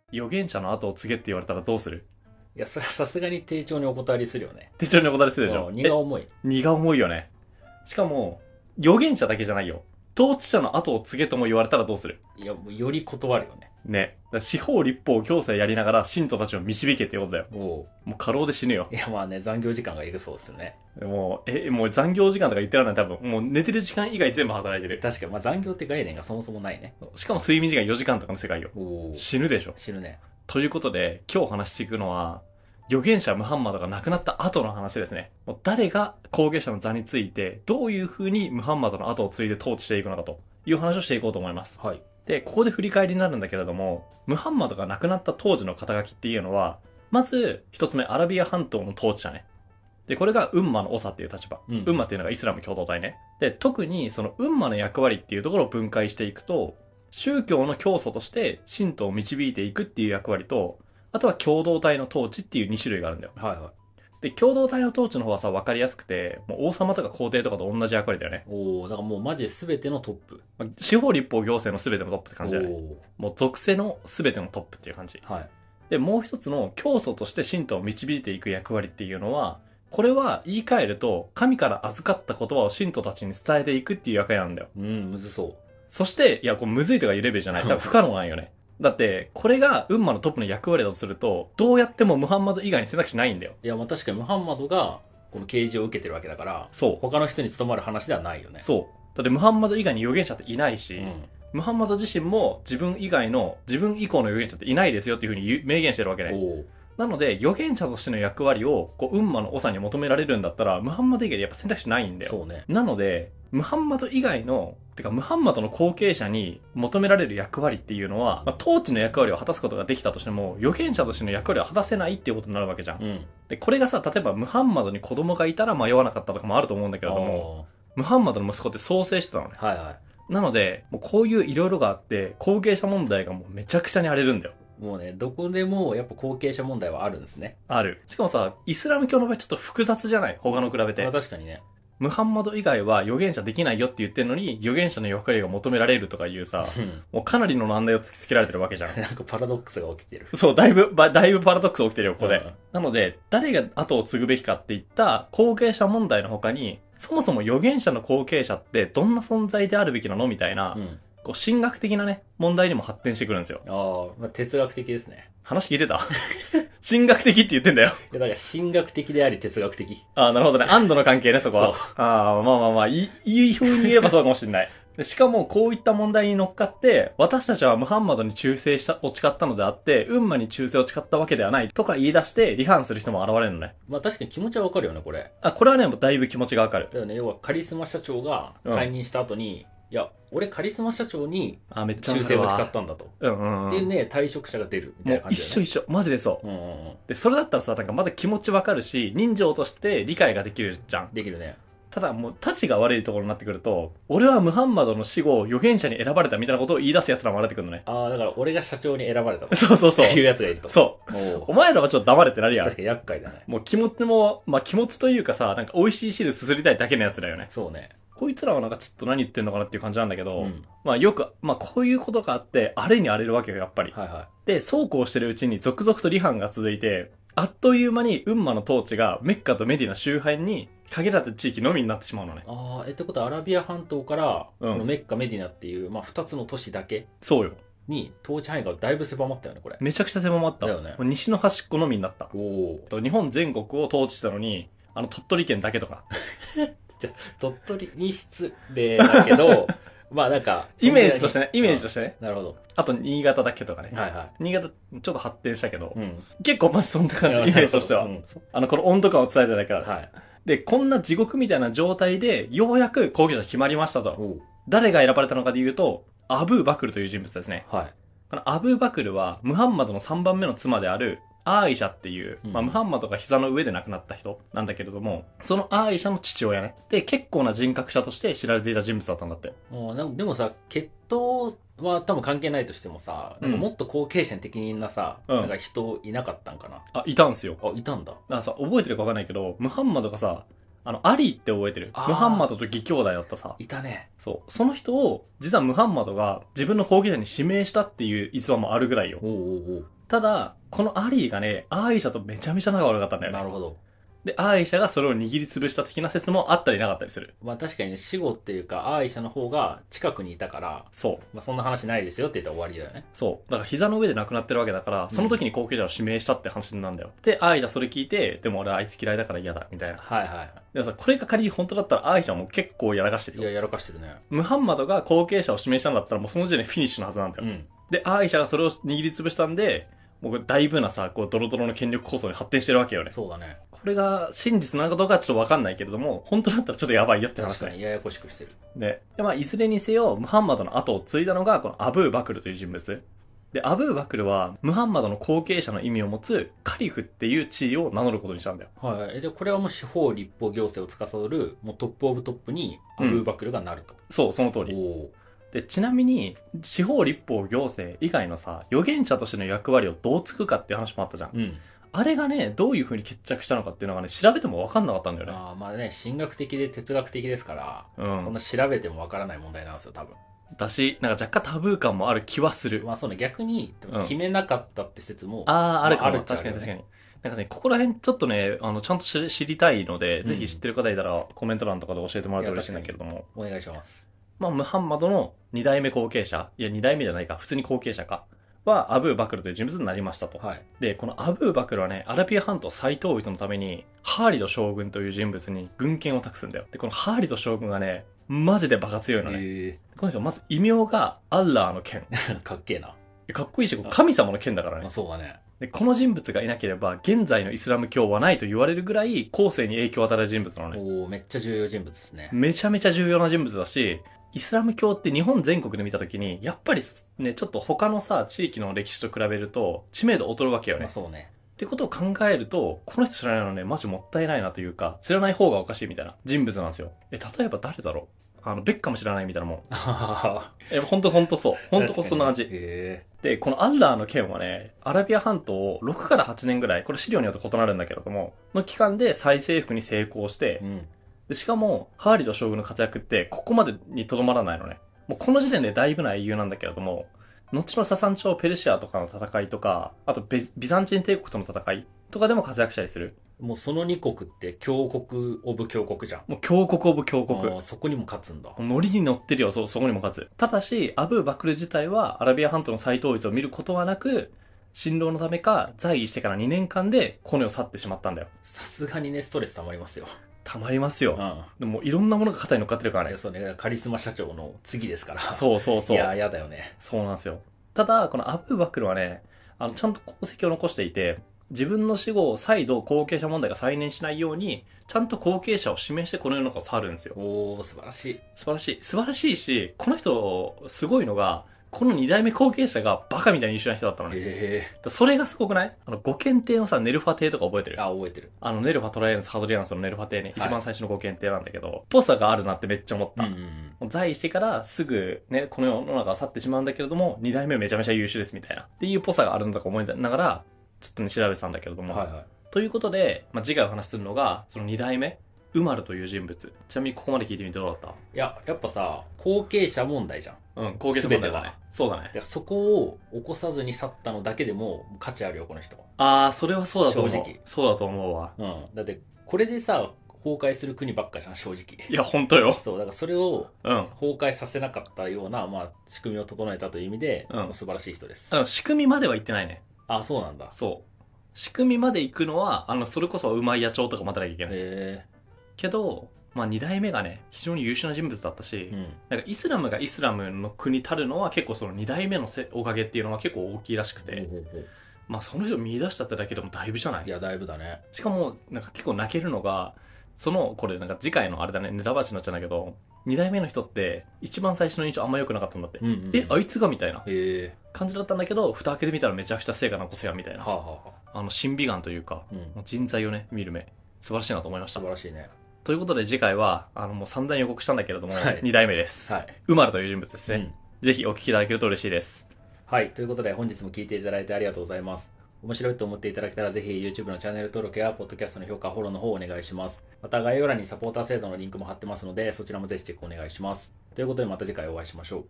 預言者の後を継げって言われたらどうする？ いや、それはさすがに丁重にお断りするよね。 手帳にお答えするでしょ。 荷が重い。 荷が重いよね。しかも、預言者だけじゃないよ。統治者の後を継げとも言われたらどうする？ いや、もうより断るよね。 ね。だから司法立法行政やりながら信徒たちを導けってことだよ。もう過労で死ぬよ。 いや、まあね、残業時間がエグそうですよね。 もう残業時間とか言ってらんない。多分、もう寝てる時間以外全部働いてる。 確かに、まあ残業って概念がそもそもないね。 しかも睡眠時間4時間とかの世界よ。死ぬでしょ。 死ぬね。 ということで、今日話していくのは、預言者ムハンマドが亡くなった後の話ですね。もう誰が後継者の座について、どういう風にムハンマドの後を継いで統治していくのかという話をしていこうと思います。 はい。 で、ここで振り返りになるんだけれども、ムハンマドが亡くなった当時の肩書きっていうのは、まず、一つ目、アラビア半島の統治者ね。で、これがウンマの長っていう立場。ウンマっていうのがイスラム共同体ね。で、特にそのウンマの役割っていうところを分解していくと、宗教の教祖として信徒を導いていくっていう役割と、あとは共同体の統治っていう2種類があるんだよ。 はいはい。 で、共同体の統治の方はさ、分かりやすくて、もう王様とか皇帝とかと同じ役割だよね。 だからもうマジで全てのトップ。 司法立法行政の全てのトップって感じだよね。もう属性の全てのトップっていう感じ。 はい。 で、もう一つの教祖として信徒を導いていく役割っていうのは、これは言い換えると、神から預かった言葉を信徒たちに伝えていくっていう役割なんだよ。 むずそう。 そして、いや、これむずいとかいうレベルじゃない。多分不可能なんよね。だって、これがウンマのトップの役割だとすると、どうやってもムハンマド以外に選択肢ないんだよ。 いや、まあ確かにムハンマドが、この啓示を受けてるわけだから、 そう。 他の人に務まる話ではないよね。 そう。だってムハンマド以外に預言者っていないし、ムハンマド自身も自分以降の預言者っていないですよっていうふうに明言してるわけね。なので、預言者としての役割を、ウンマの長に求められるんだったら、ムハンマド以外でやっぱ選択肢ないんだよ。 そうね。 なので、ムハンマド以外の、ムハンマドの後継者に求められる役割っていうのは、統治の役割を果たすことができたとしても、預言者としての役割を果たせないっていうことになるわけじゃん。で、これがさ、例えばムハンマドに子供がいたら迷わなかったとかもあると思うんだけれども、ムハンマドの息子って創生してたのね。 はいはい。 なので、もうこういういろいろがあって、後継者問題がもうめちゃくちゃに荒れるんだよ。 もうね、どこでもやっぱ後継者問題はあるんですね。 ある。しかもさ、イスラム教の場合ちょっと複雑じゃない？他の比べて。 確かにね。 ムハンマド以外は預言者できないよって言ってるのに、預言者の役割が求められるとかいうさ、もうかなりの難題を突きつけられてるわけじゃん。 なんかパラドックスが起きてる。 そう、だいぶパラドックス起きてるよ、ここで。なので、誰が後を継ぐべきかっていった後継者問題の他に、そもそも預言者の後継者ってどんな存在であるべきなのみたいな、こう、神学的なね、問題にも発展してくるんですよ。 哲学的ですね。 話聞いてた？神学的って言ってんだよ。 いや、だから神学的であり哲学的。 なるほどね。安堵の関係ね、そこは。まあ、いい風に言えばそうかもしれない。しかも、こういった問題に乗っかって、私たちはムハンマドに忠誠を誓ったのであって、ウンマに忠誠を誓ったわけではないとか言い出して、離反する人も現れるのね。 まあ確かに気持ちはわかるよね、これ。 これはね、だいぶ気持ちがわかる。 だよね、要はカリスマ社長が退任した後に、いや、俺カリスマ社長に忠誠を誓ったんだと。っていうね、退職者が出るみたいな感じだよね。 一緒。マジでそう。で、それだったらさ、なんかまだ気持ちわかるし、人情として理解ができるじゃん。 できるね。 ただもう、たちが悪いところになってくると、俺はムハンマドの死後、預言者に選ばれたみたいなことを言い出す奴らも現れてくるのね。 だから俺が社長に選ばれたと。 そう。 いう奴がいると。 そう。お前らはちょっと黙れってなるやん。 確かに厄介だね。 もう気持ちというかさ、なんか美味しい汁すすりたいだけの奴らよね。 そうね。 こいつらはなんかちょっと何言ってんのかなっていう感じなんだけど、よく、こういうことがあって、荒れに荒れるわけよ、やっぱり。で、そうこうしてるうちに続々と離反が続いて、あっという間にウンマの統治がメッカとメディナ周辺に限られた地域のみになってしまうのね。 ってことはアラビア半島から、このメッカ、メディナっていう、二つの都市だけ。 そうよ。 に、統治範囲がだいぶ狭まったよね、これ。 めちゃくちゃ狭まった。 だよね。 西の端っこのみになった。日本全国を統治したのに、鳥取県だけとか。 鳥取に失礼だけど、なんか、 イメージとしてね。 なるほど。 あと、新潟だけとかね。新潟、ちょっと発展したけど、結構マジそんな感じ、イメージとしては。この温度感を伝えてないから。で、こんな地獄みたいな状態で、ようやく後継者決まりましたと。誰が選ばれたのかで言うと、アブーバクルという人物ですね。このアブーバクルは、ムハンマドの3番目の妻である、アーイシャっていう、ムハンマドが膝の上で亡くなった人なんだけれども、そのアーイシャの父親ね。で、結構な人格者として知られていた人物だったんだって。 でもさ、血統は多分関係ないとしてもさ、なんかもっと後継者に適任なさ、なんか人いなかったんかな。 いたんすよ。 いたんだ。 なんかさ、覚えてるかわかんないけど、ムハンマドがさ、 アリーって覚えてる？ムハンマドと義兄弟だったさ。 いたね。 そう。その人を、実はムハンマドが自分の後継者に指名したっていう逸話もあるぐらいよ。 おうおうおう。 ただ、このアリーがね、アーイシャとめちゃめちゃ仲悪かったんだよね。 なるほど。 で、アーイシャがそれを握りつぶした的な説もあったりなかったりする。 まあ確かにね、死後っていうか、アーイシャの方が近くにいたから、 そう。 まあそんな話ないですよって言ったら終わりだよね。 そう。だから膝の上で亡くなってるわけだから、その時に後継者を指名したって話なんだよ。で、アーイシャそれ聞いて、でも俺はあいつ嫌いだから嫌だ、みたいな。 はいはい。 でもさ、これが仮に本当だったらアーイシャも結構やらかしてるよ。 いや、やらかしてるね。 ムハンマドが後継者を指名したんだったらもうその時点でフィニッシュのはずなんだよ。で、アーイシャがそれを握りつぶしたんで、もうだいぶなさ、こう、ドロドロの権力構想に発展してるわけよね。 そうだね。 これが真実なのかどうかはちょっとわかんないけれども、本当だったらちょっとやばいよって話だね。 確かにややこしくしてる。 で、まあ、いずれにせよ、ムハンマドの後を継いだのが、このアブーバクルという人物。で、アブーバクルは、ムハンマドの後継者の意味を持つ、カリフっていう地位を名乗ることにしたんだよ。 はい。で、これはもう司法立法行政を司る、もうトップオブトップに、アブーバクルがなると。 そう、その通り。で、ちなみに、司法立法行政以外のさ、預言者としての役割をどうつくかっていう話もあったじゃん。あれがね、どういう風に決着したのかっていうのがね、調べても分かんなかったんだよね。 まあね、神学的で哲学的ですから、そんな調べても分からない問題なんですよ、多分。 だし、なんか若干タブー感もある気はする。 まあそうね、逆に、決めなかったって説も、 あるかも。確かに確かに。なんかね、ここら辺ちょっとね、ちゃんと知りたいので、ぜひ知ってる方いたらコメント欄とかで教えてもらうと嬉しいんだけれども。 お願いします。 まあ、ムハンマドの2代目後継者、いや2代目じゃないか、普通に後継者か、はアブーバクルという人物になりましたと。はい。で、このアブーバクルはね、アラビア半島再統一のために、ハーリド将軍という人物に軍権を託すんだよ。で、このハーリド将軍がね、マジでバカ強いのね。この人、まず異名がアッラーの剣。 かっけえな。 かっこいいし、神様の剣だからね。 そうだね。 で、この人物がいなければ、現在のイスラム教はないと言われるぐらい、後世に影響を与える人物なのね。 めっちゃ重要人物ですね。 めちゃめちゃ重要な人物だし、イスラム教って日本全国で見たときに、やっぱりね、ちょっと他のさ、地域の歴史と比べると、知名度劣るわけよね。 そうね。 ってことを考えると、この人知らないのね、マジもったいないなというか、知らない方がおかしいみたいな人物なんですよ。例えば誰だろう？ベッカム知らないみたいなもん。ほんとそう。ほんとそんな感じ。で、このアッラーの剣はね、アラビア半島を6から8年ぐらい、これ資料によって異なるんだけれども、の期間で再征服に成功して、でしかも、ハーリド将軍の活躍って、ここまでにとどまらないのね。もうこの時点でだいぶな英雄なんだけれども、後のササン朝ペルシアとかの戦いとか、あとビザンチン帝国との戦いとかでも活躍したりする。 もうその2国って強国オブ強国じゃん。 もう強国オブ強国。 そこにも勝つんだ。 ノリに乗ってるよ、そこにも勝つ。ただし、アブーバクル自体はアラビア半島の再統一を見ることはなく、新郎のためか、在位してから2年間でこの世を去ってしまったんだよ。 さすがにね、ストレス溜まりますよ。 溜まりますよ。でもいろんなものが肩に乗っかってるからね。 そうね、カリスマ社長の次ですから。 そう。 いや、やだよね。 そうなんですよ。ただ、このアブーバクルはね、ちゃんと功績を残していて、自分の死後、再度後継者問題が再燃しないように、ちゃんと後継者を指名してこの世の中を去るんですよ。 素晴らしい。 素晴らしいし、この人、すごいのが、この2代目後継者がバカみたいに優秀な人だったのね。それがすごくない？五検帝のさ、ネルファ帝とか覚えてる？ 覚えてる。 ネルファトライアンス、ハドリアンスのネルファ帝ね、一番最初の五検帝なんだけど、ぽさがあるなってめっちゃ思った。在位してからすぐね、この世の中を去ってしまうんだけれども、2代目めちゃめちゃ優秀ですみたいな。っていうぽさがあるんだと思いながら、ちょっとね、調べてたんだけれども。ということで、次回お話しするのが、その2代目。ウマルという人物。ちなみにここまで聞いてみてどうだった？ いや、やっぱさ、後継者問題じゃん。 後継者問題だね。そうだね。 そこを起こさずに去ったのだけでも価値あるよ、この人。 それはそうだと思う。正直。そうだと思うわ。 だって、これでさ、崩壊する国ばっかじゃん、正直。 いや、ほんとよ。 そう、だからそれを、崩壊させなかったような、仕組みを整えたという意味で、素晴らしい人です。 仕組みまでは行ってないね。 そうなんだ。 そう。仕組みまで行くのは、それこそ馬屋町とか待たなきゃいけない。けど、2代目がね、非常に優秀な人物だったし、なんかイスラムがイスラムの国たるのは結構その2代目のおかげっていうのは結構大きいらしくて、その人を見出したってだけでもだいぶじゃない？ いや、だいぶだね。 しかも、なんか結構泣けるのが、これなんか次回のあれだね、ネタバチになっちゃうんだけど、2代目の人って一番最初の印象あんま良くなかったんだって。あいつがみたいな感じだったんだけど、蓋開けてみたらめちゃくちゃ成果残せやみたいな。審美眼というか、人材をね、見る目、素晴らしいなと思いました。 素晴らしいね。 ということで次回は、もう散々予告したんだけれども、2代目です。ウマルという人物ですね。ぜひお聞きいただけると嬉しいです。 はい。ということで本日も聞いていただいてありがとうございます。 面白いと思っていただけたらぜひ YouTube のチャンネル登録や Podcast の評価、フォローの方をお願いします。また概要欄にサポーター制度のリンクも貼ってますので、そちらもぜひチェックお願いします。ということでまた次回お会いしましょう。